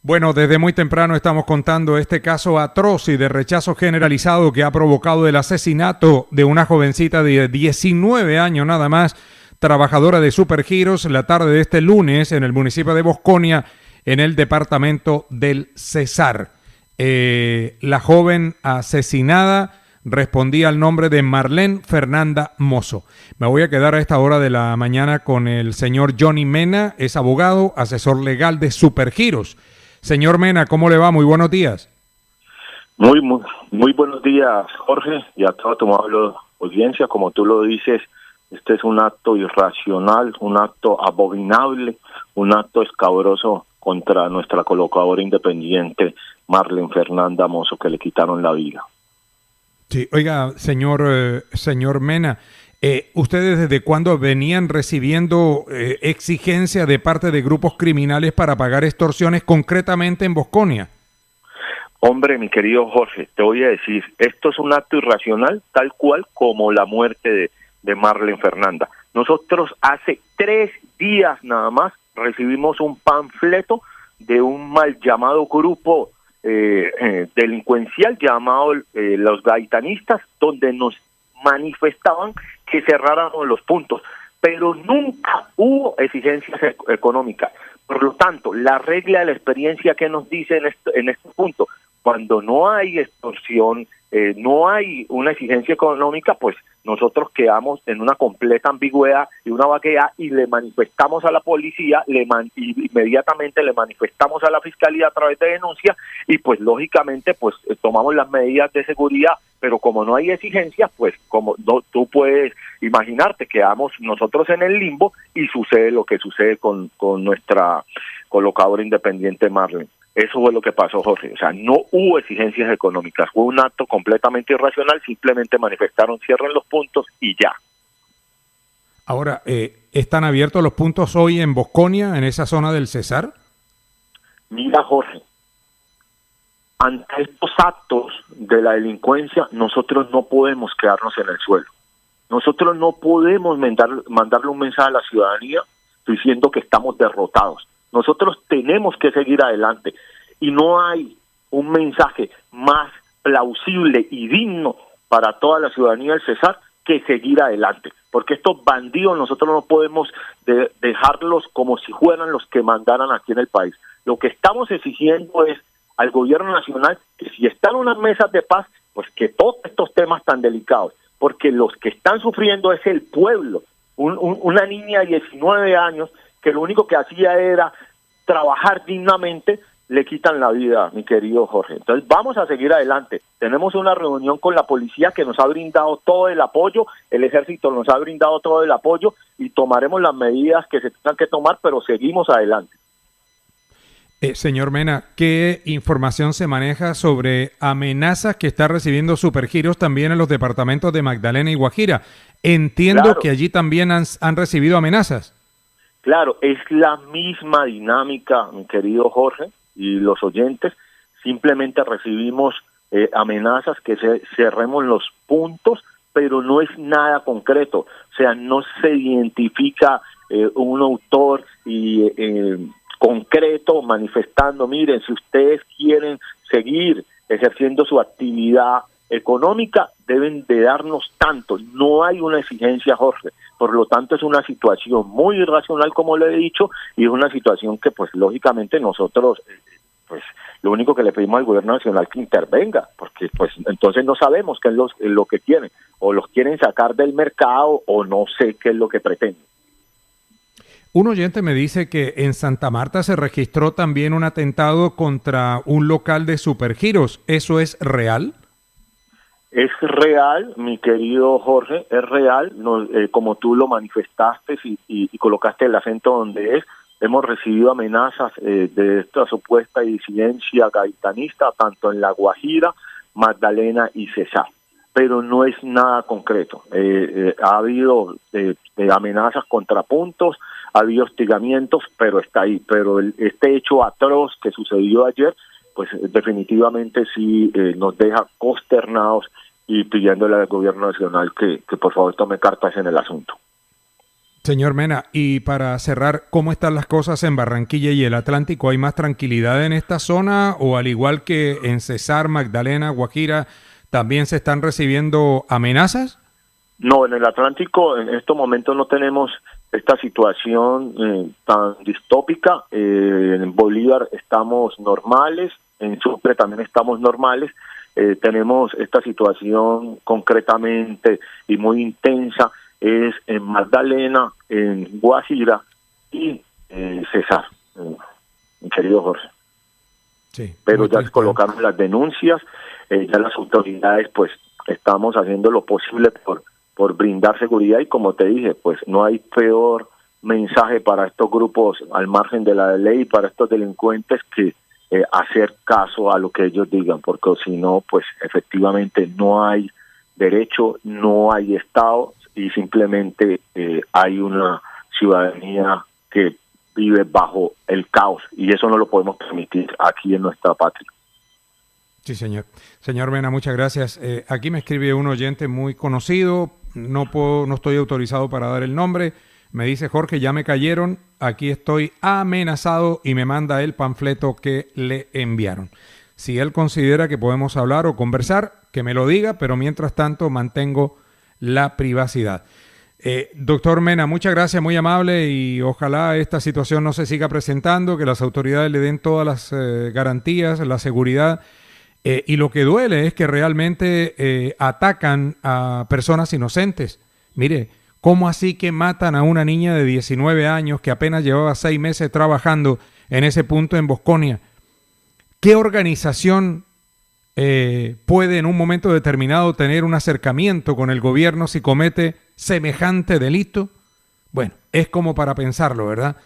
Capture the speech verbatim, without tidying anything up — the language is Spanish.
Bueno, desde muy temprano estamos contando este caso atroz y de rechazo generalizado que ha provocado el asesinato de una jovencita de diecinueve años nada más, trabajadora de Supergiros, la tarde de este lunes en el municipio de Bosconia, en el departamento del Cesar. Eh, la joven asesinada respondía al nombre de Marlene Fernanda Mozo. Me voy a quedar a esta hora de la mañana con el señor Johnny Mena, es abogado, asesor legal de Supergiros. Señor Mena, ¿cómo le va? Muy buenos días. Muy, muy, muy buenos días, Jorge, y a toda tu amable audiencia. Como tú lo dices, este es un acto irracional, un acto abominable, un acto escabroso contra nuestra colocadora independiente, Marlene Fernanda Mozo, que le quitaron la vida. Sí, oiga, señor, eh, señor Mena, eh, ¿ustedes desde cuándo venían recibiendo eh, exigencia de parte de grupos criminales para pagar extorsiones concretamente en Bosconia? Hombre, mi querido Jorge, te voy a decir, esto es un acto irracional tal cual como la muerte de, de Marlene Fernanda. Nosotros hace tres días nada más recibimos un panfleto de un mal llamado grupo eh, eh, delincuencial llamado eh, los gaitanistas, donde nos manifestaban que cerráramos los puntos, pero nunca hubo exigencias e- económicas. Por lo tanto, la regla de la experiencia que nos dice en este, en este punto, cuando no hay extorsión, eh, no hay una exigencia económica, pues nosotros quedamos en una completa ambigüedad y una vaguedad y le manifestamos a la policía, le man y inmediatamente le manifestamos a la fiscalía a través de denuncia y pues lógicamente pues eh, tomamos las medidas de seguridad, pero como no hay exigencias, pues como no, tú puedes imaginarte, quedamos nosotros en el limbo y sucede lo que sucede con, con nuestra colocadora independiente Marlene. Eso fue lo que pasó, Jorge. O sea, no hubo exigencias económicas. Fue un acto completamente irracional. Simplemente manifestaron, cierren los puntos y ya. Ahora, eh, ¿están abiertos los puntos hoy en Bosconia, en esa zona del Cesar? Mira, Jorge, ante estos actos de la delincuencia, nosotros no podemos quedarnos en el suelo. Nosotros no podemos mandar, mandarle un mensaje a la ciudadanía diciendo que estamos derrotados. Nosotros tenemos que seguir adelante y no hay un mensaje más plausible y digno para toda la ciudadanía del Cesar que seguir adelante, porque estos bandidos nosotros no podemos de, dejarlos como si fueran los que mandaran aquí en el país. Lo que estamos exigiendo es al gobierno nacional que si están unas mesas de paz, pues que todos estos temas tan delicados, porque los que están sufriendo es el pueblo, un, un, una niña de diecinueve años que lo único que hacía era trabajar dignamente, le quitan la vida, mi querido Jorge. Entonces vamos a seguir adelante. Tenemos una reunión con la policía que nos ha brindado todo el apoyo, el ejército nos ha brindado todo el apoyo y tomaremos las medidas que se tengan que tomar, pero seguimos adelante. Eh, señor Mena, ¿qué información se maneja sobre amenazas que está recibiendo Supergiros también en los departamentos de Magdalena y Guajira? Entiendo Claro. que allí también han, han recibido amenazas. Claro, es la misma dinámica, mi querido Jorge, y los oyentes, simplemente recibimos eh, amenazas que se, cerremos los puntos, pero no es nada concreto, o sea, no se identifica eh, un autor y eh, concreto manifestando, miren, si ustedes quieren seguir ejerciendo su actividad económica, deben de darnos tanto. No hay una exigencia, Jorge. Por lo tanto, es una situación muy irracional, como le he dicho, y es una situación que, pues, lógicamente nosotros, pues, lo único que le pedimos al gobierno nacional que intervenga, porque, pues, entonces no sabemos qué es lo, lo que quieren, o los quieren sacar del mercado, o no sé qué es lo que pretenden. Un oyente me dice que en Santa Marta se registró también un atentado contra un local de Supergiros. ¿Eso es real? Es real, mi querido Jorge, es real, no, eh, como tú lo manifestaste y, y, y colocaste el acento donde es, hemos recibido amenazas eh, de esta supuesta disidencia gaitanista, tanto en La Guajira, Magdalena y Cesar, pero no es nada concreto. Eh, eh, ha habido eh, eh, amenazas contra puntos, ha habido hostigamientos, pero está ahí, pero el, este hecho atroz que sucedió ayer, pues definitivamente sí eh, nos deja consternados y pidiéndole al gobierno nacional que, que por favor tome cartas en el asunto. Señor Mena, y para cerrar, ¿cómo están las cosas en Barranquilla y el Atlántico? ¿Hay más tranquilidad en esta zona o al igual que en Cesar, Magdalena, Guajira, también se están recibiendo amenazas? No, en el Atlántico en estos momentos no tenemos esta situación eh, tan distópica. Eh, en Bolívar estamos normales, en Sucre también estamos normales. Eh, tenemos esta situación concretamente y muy intensa es en Magdalena, en Guajira y eh, Cesar, eh, mi querido Jorge. Sí, pero ya triste. colocaron las denuncias, eh, ya las autoridades pues estamos haciendo lo posible por, por brindar seguridad y como te dije, pues no hay peor mensaje para estos grupos al margen de la ley, para estos delincuentes que eh, hacer caso a lo que ellos digan, porque si no, pues efectivamente no hay derecho, no hay Estado y simplemente eh, hay una ciudadanía que vive bajo el caos y eso no lo podemos permitir aquí en nuestra patria. Sí, señor. Señor Mena, muchas gracias. Eh, aquí me escribe un oyente muy conocido, no puedo, no estoy autorizado para dar el nombre. Me dice, Jorge, ya me cayeron, aquí estoy amenazado y me manda el panfleto que le enviaron. Si él considera que podemos hablar o conversar, que me lo diga, pero mientras tanto mantengo la privacidad. Eh, doctor Mena, muchas gracias, muy amable y ojalá esta situación no se siga presentando, que las autoridades le den todas las eh, garantías, la seguridad. Eh, y lo que duele es que realmente eh, atacan a personas inocentes. Mire, ¿cómo así que matan a una niña de diecinueve años que apenas llevaba seis meses trabajando en ese punto en Bosconia? ¿Qué organización eh, puede en un momento determinado tener un acercamiento con el gobierno si comete semejante delito? Bueno, es como para pensarlo, ¿verdad?